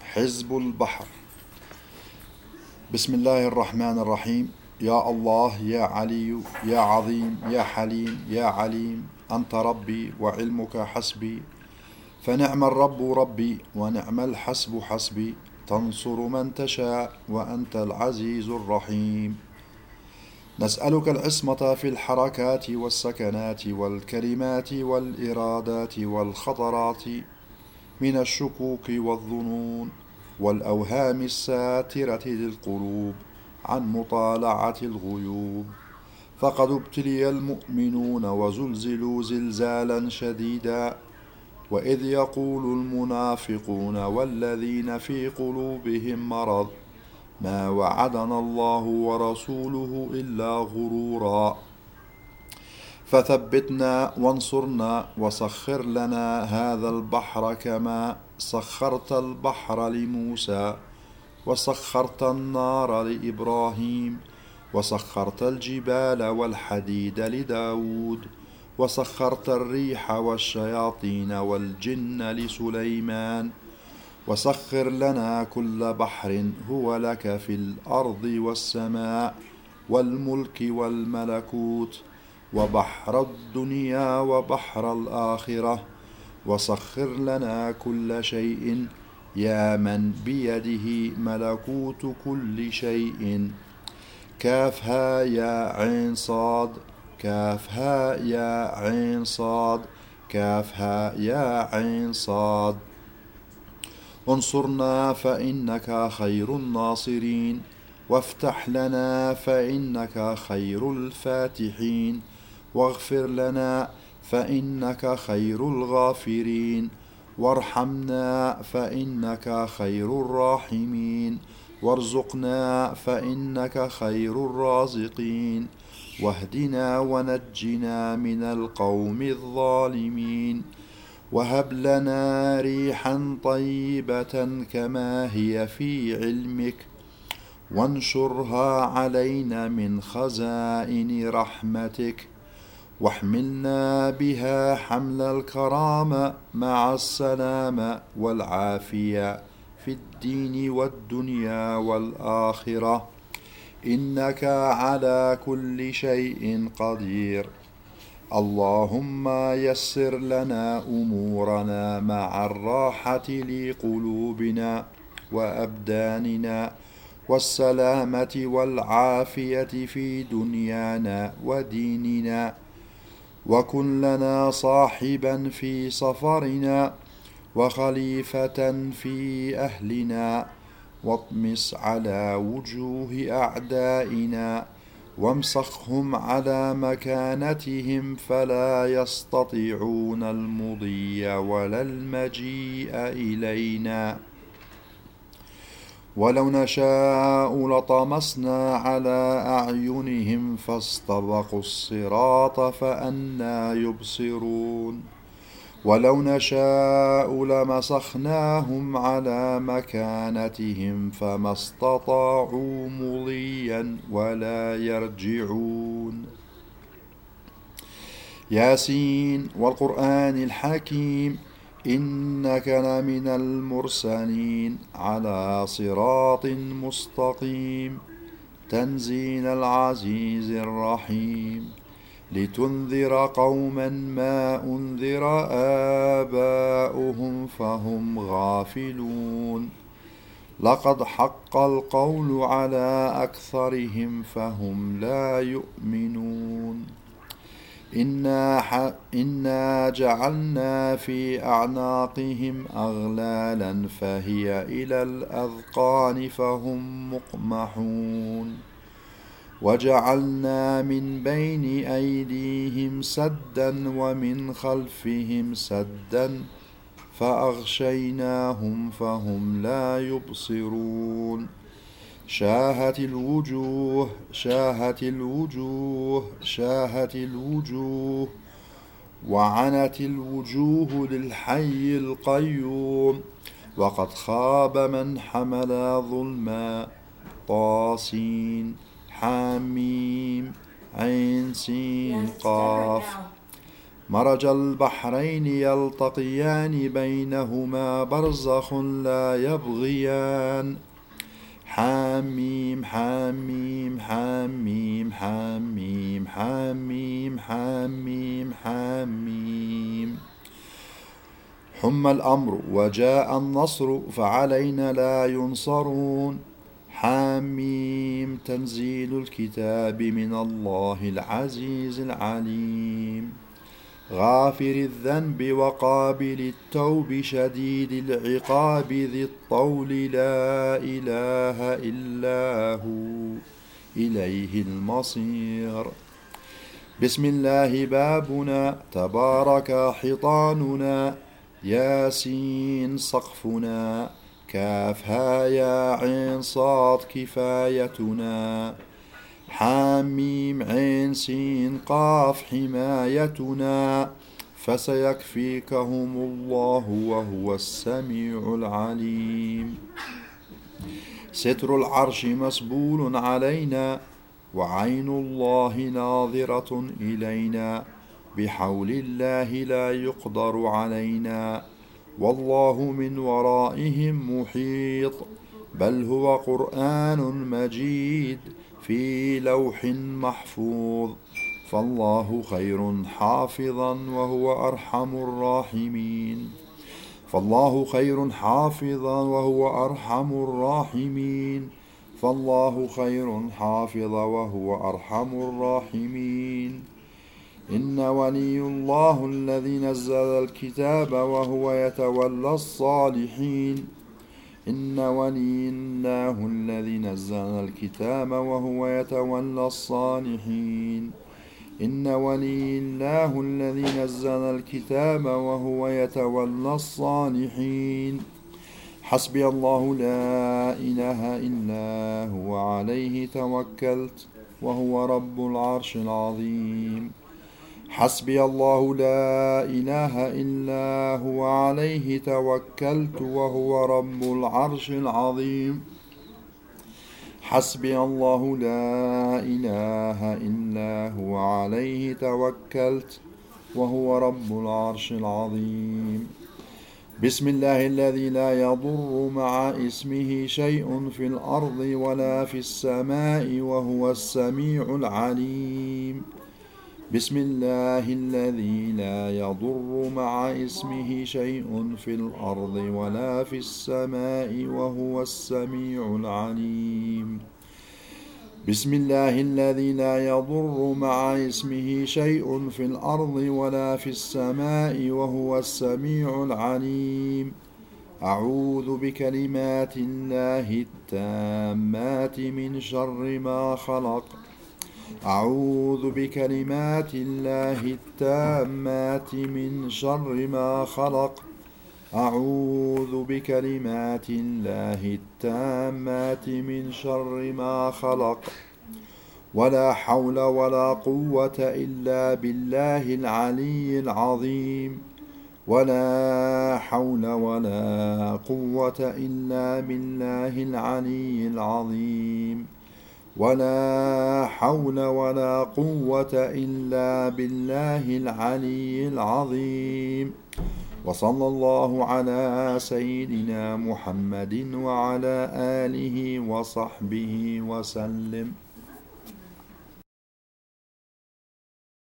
حزب البحر. بسم الله الرحمن الرحيم. يا الله يا علي يا عظيم يا حليم يا عليم، أنت ربي وعلمك حسبي، فنعم الرب ربي ونعم الحسب حسبي، تنصر من تشاء وأنت العزيز الرحيم. نسألك العصمة في الحركات والسكنات والكلمات والإرادات والخطرات، من الشكوك والظنون والأوهام الساترة للقلوب عن مطالعة الغيوب. فقد ابتلي المؤمنون وزلزلوا زلزالا شديدا، وإذ يقول المنافقون والذين في قلوبهم مرض ما وعدنا الله ورسوله إلا غرورا. فثبتنا وانصرنا وسخر لنا هذا البحر كما سخرت البحر لموسى، وسخرت النار لإبراهيم، وسخرت الجبال والحديد لداود، وسخرت الريح والشياطين والجن لسليمان. وسخر لنا كل بحر هو لك في الأرض والسماء والملك والملكوت، وبحر الدنيا وبحر الآخرة. وسخر لنا كل شيء يا من بيده ملكوت كل شيء. كافها يا عين صاد، كافها يا عين صاد، كافها يا عين صاد. انصرنا فإنك خير الناصرين، وافتح لنا فإنك خير الفاتحين، واغفر لنا فإنك خير الغافرين، وارحمنا فإنك خير الراحمين، وارزقنا فإنك خير الرازقين، واهدنا ونجنا من القوم الظالمين. وهب لنا ريحا طيبة كما هي في علمك، وانشرها علينا من خزائن رحمتك، واحملنا بها حمل الكرامة مع السلامة والعافية في الدين والدنيا والآخرة، إنك على كل شيء قدير. اللهم يسر لنا أمورنا مع الراحة لقلوبنا وأبداننا، والسلامة والعافية في دنيانا وديننا. وكن لنا صاحبا في سفرنا، وخليفة في أهلنا، واطمس على وجوه أعدائنا، وامسخهم على مكانتهم فلا يستطيعون المضي ولا المجيء إلينا. ولو نشاء لطمسنا على أعينهم فاستبقوا الصراط فأنى يبصرون. ولو نشاء لمسخناهم على مكانتهم فما استطاعوا مضيا ولا يرجعون. ياسين والقرآن الحكيم، إنك لمن المرسلين على صراط مستقيم، تنزيل العزيز الرحيم، لتنذر قوما ما أنذر آباؤهم فهم غافلون. لقد حق القول على أكثرهم فهم لا يؤمنون. إنا جعلنا في أعناقهم أغلالا فهي إلى الأذقان فهم مقمحون. وجعلنا من بين أيديهم سدا ومن خلفهم سدا فأغشيناهم فهم لا يبصرون. شاهت الوجوه شاهت الوجوه شاهت الوجوه، وعنت الوجوه للحي القيوم، وقد خاب من حمل ظلما. طاسين حاميم عين سين قاف. مرج البحرين يلتقيان بينهما برزخ لا يبغيان حميم حميم حميم حميم حميم حميم حميم حم الأمر وجاء النصر فعلينا لا ينصرون حميم تنزيل الكتاب من الله العزيز العليم غافر الذنب وقابل التوب شديد العقاب ذي الطول لا إله إلا هو إليه المصير بسم الله بابنا تبارك حيطاننا ياسين سقفنا كافها يا عين صاد كفايتنا حميم عين سين قاف حمايتنا فسيكفيكهم الله وهو السميع العليم ستر العرش مسبول علينا وعين الله ناظرة إلينا بحول الله لا يقدر علينا والله من ورائهم محيط بل هو قرآن مجيد في لوح محفوظ فالله خير حافظا وهو أرحم الراحمين فالله خير حافظا وهو أرحم الراحمين فالله خير حافظا وهو أرحم الراحمين إن ولي الله الذي نزل الكتاب وهو يتولى الصالحين إن ولي الله الذي نزل الكتاب وهو يتولى الصالحين إن ولي الله الذي نزل الكتاب وهو يتولى الصالحين حسبي الله لا إله إلا هو عليه توكلت وهو رب العرش العظيم حسبي الله لا إله إلا هو عليه توكلت وهو رب العرش العظيم حسبي الله لا إله إلا هو عليه توكلت وهو رب العرش العظيم بسم الله الذي لا يضر مع اسمه شيء في الأرض ولا في السماء وهو السميع العليم بسم الله الذي لا يضر مع اسمه شيء في الأرض ولا في السماء وهو السميع العليم بسم الله الذي لا يضر مع اسمه شيء في الأرض ولا في السماء وهو السميع العليم أعوذ بكلمات الله التامات من شر ما خلق أعوذ بكلمات الله التامات من شر ما خلق أعوذ بكلمات الله التامات من شر ما خلق ولا حول ولا قوة إلا بالله العلي العظيم ولا حول ولا قوة إلا بالله العلي العظيم ولا حول ولا قوة إلا بالله العلي العظيم وصلى الله على سيدنا محمد وعلى آله وصحبه وسلم.